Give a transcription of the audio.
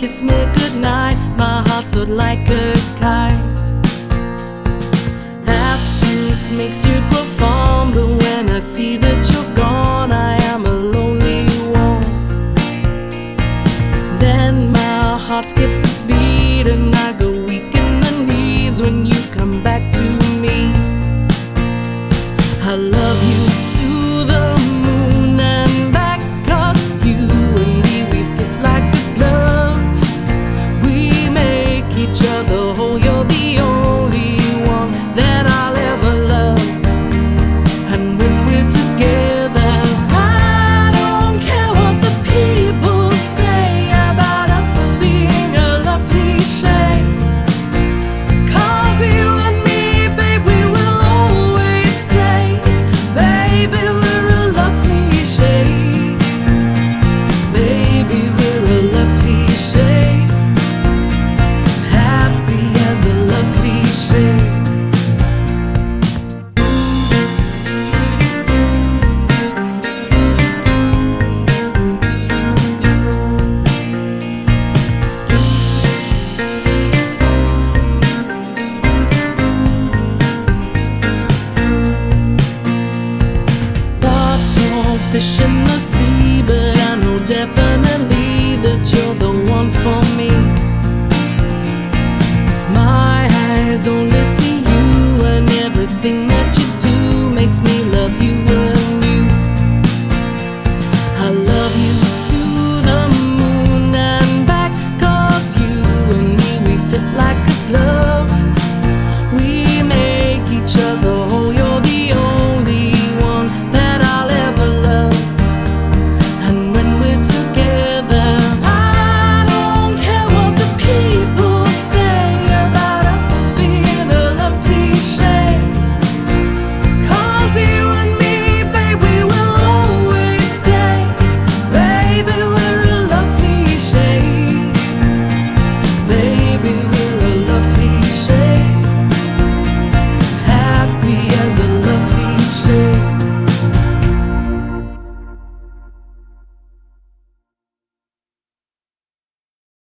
kiss me goodnight, my heart soared like a kite. Absence makes you grow fond, but when I see that you're gone, I am a lonely one. Then my heart skips a beat.